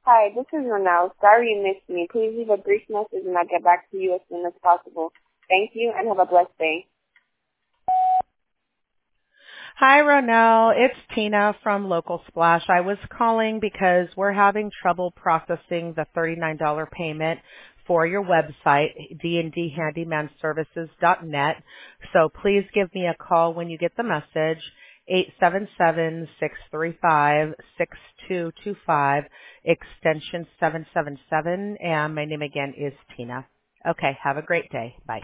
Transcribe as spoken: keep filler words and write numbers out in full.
Hi, this is Ronald. Sorry you missed me. Please leave a brief message and I'll get back to you as soon as possible. Thank you and have a blessed day. Hi, Ronell. It's Tina from Local Splash. I was calling because we're having trouble processing the thirty-nine dollars payment for your website, d and d handyman services dot net. So please give me a call when you get the message, eight seven seven, six three five, six two two five, extension seven seven seven, and my name again is Tina. Okay, have a great day. Bye.